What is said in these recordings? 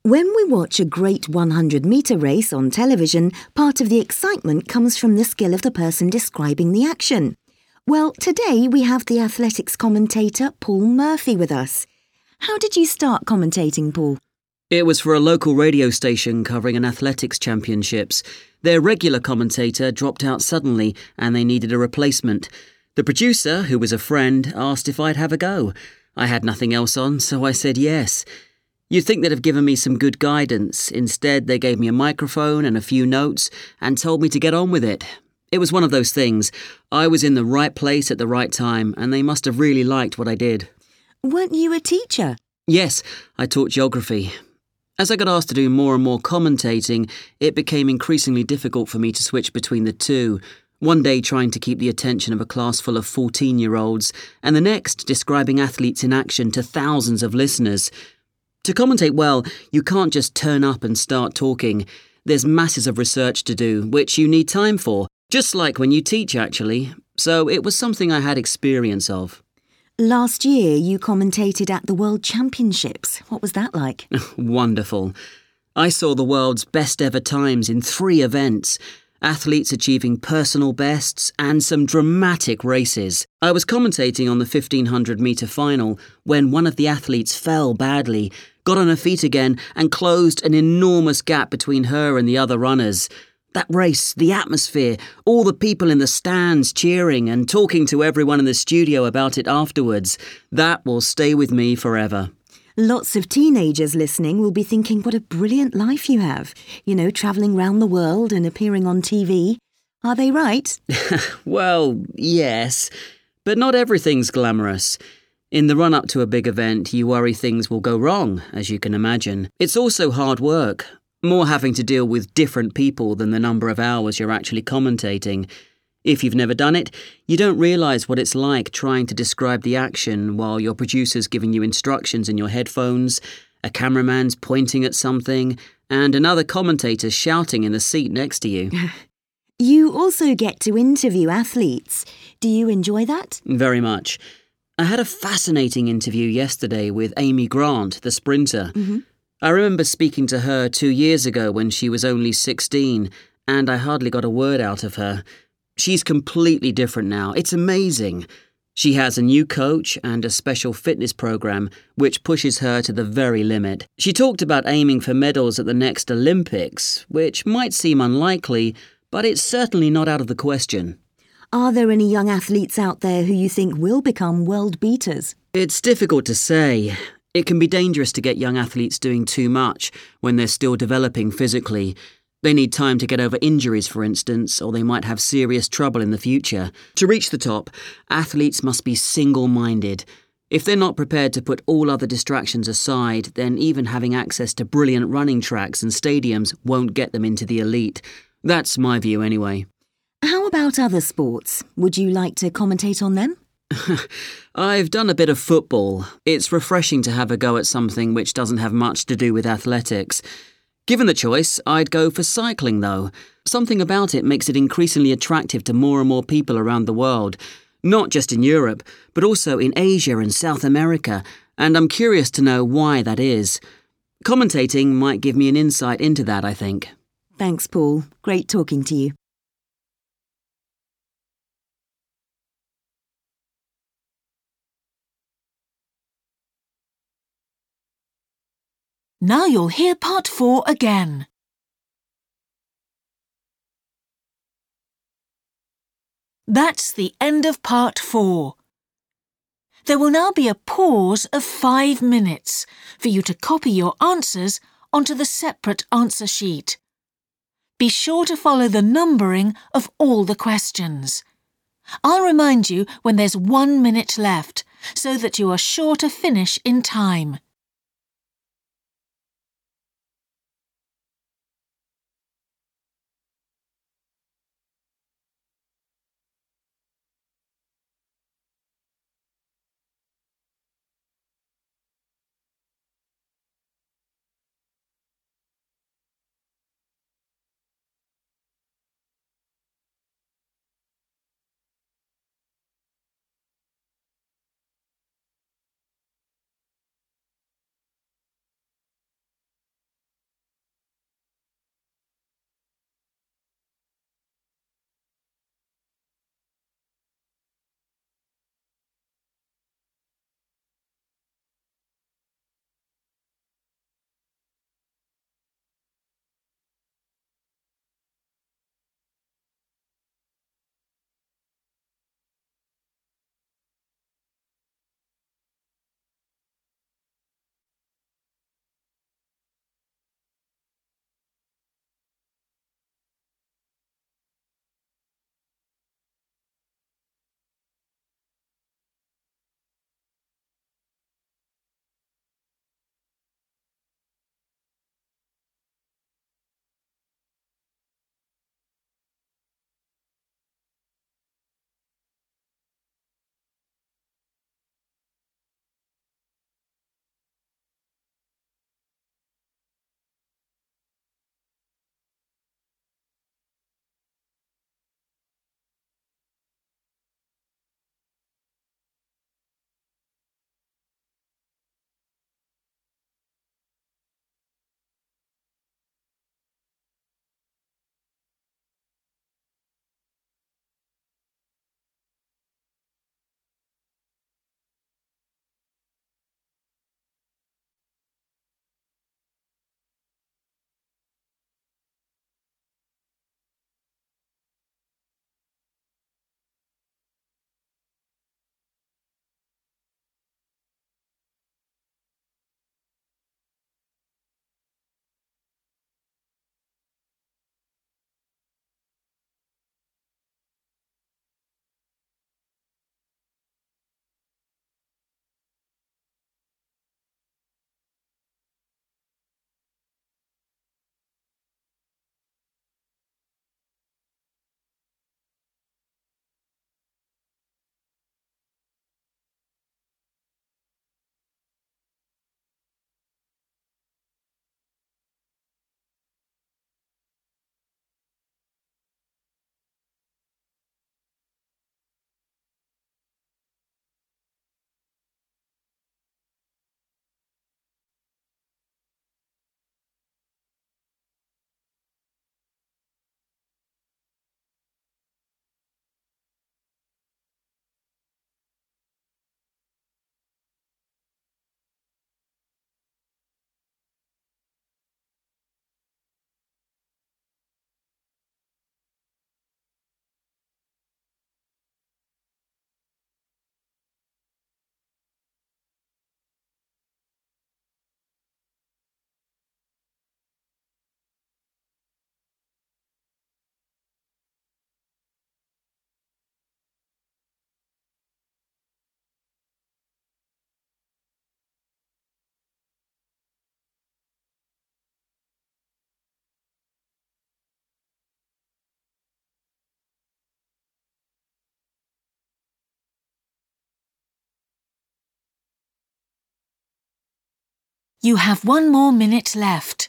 When we watch a great 100-metre race on television, part of the excitement comes from the skill of the person describing the action. Well, today we have the athletics commentator Paul Murphy with us. How did you start commentating, Paul? It was for a local radio station covering an athletics championships. Their regular commentator dropped out suddenly and they needed a replacement. The producer, who was a friend, asked if I'd have a go. I had nothing else on, so I said yes. You'd think they'd have given me some good guidance. Instead, they gave me a microphone and a few notes and told me to get on with it. It was one of those things. I was in the right place at the right time, and they must have really liked what I did. Weren't you a teacher? Yes, I taught geography. As I got asked to do more and more commentating, it became increasingly difficult for me to switch between the two. One day trying to keep the attention of a class full of 14-year-olds, and the next describing athletes in action to thousands of listeners. To commentate well, you can't just turn up and start talking. There's masses of research to do, which you need time for, just like when you teach, actually. So it was something I had experience of. Last year, you commentated at the World Championships. What was that like? Wonderful. I saw the world's best ever times in 3 events. Athletes achieving personal bests and some dramatic races. I was commentating on the 1500-metre final when one of the athletes fell badly, got on her feet again and closed an enormous gap between her and the other runners. That race, the atmosphere, all the people in the stands cheering and talking to everyone in the studio about it afterwards, that will stay with me forever. Lots of teenagers listening will be thinking what a brilliant life you have. You know, travelling round the world and appearing on TV. Are they right? Well, yes. But not everything's glamorous. In the run-up to a big event, you worry things will go wrong, as you can imagine. It's also hard work. More having to deal with different people than the number of hours you're actually commentating. If you've never done it, you don't realise what it's like trying to describe the action while your producer's giving you instructions in your headphones, a cameraman's pointing at something, and another commentator shouting in the seat next to you. You also get to interview athletes. Do you enjoy that? Very much. I had a fascinating interview yesterday with Amy Grant, the sprinter. I remember speaking to her 2 years ago when she was only 16, and I hardly got a word out of her. She's completely different now. It's amazing. She has a new coach and a special fitness program, which pushes her to the very limit. She talked about aiming for medals at the next Olympics, which might seem unlikely, but it's certainly not out of the question. Are there any young athletes out there who you think will become world beaters? It's difficult to say. It can be dangerous to get young athletes doing too much when they're still developing physically. They need time to get over injuries, for instance, or they might have serious trouble in the future. To reach the top, athletes must be single-minded. If they're not prepared to put all other distractions aside, then even having access to brilliant running tracks and stadiums won't get them into the elite. That's my view anyway. How about other sports? Would you like to commentate on them? I've done a bit of football. It's refreshing to have a go at something which doesn't have much to do with athletics. Given the choice, I'd go for cycling, though. Something about it makes it increasingly attractive to more and more people around the world. Not just in Europe, but also in Asia and South America, and I'm curious to know why that is. Commentating might give me an insight into that, I think. Thanks, Paul. Great talking to you. Now you'll hear part 4 again. That's the end of part 4. There will now be a pause of 5 minutes for you to copy your answers onto the separate answer sheet. Be sure to follow the numbering of all the questions. I'll remind you when there's 1 minute left so that you are sure to finish in time. You have 1 more minute left.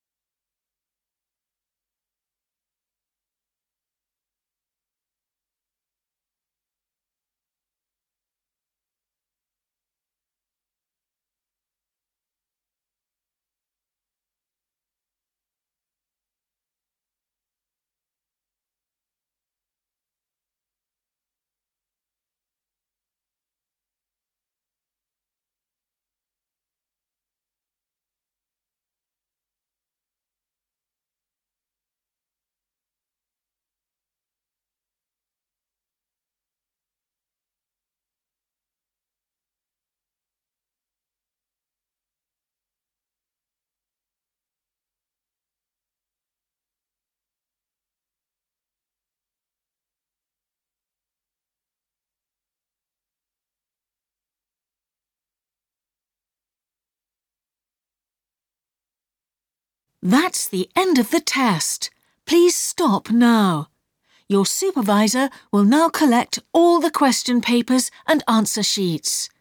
That's the end of the test. Please stop now. Your supervisor will now collect all the question papers and answer sheets.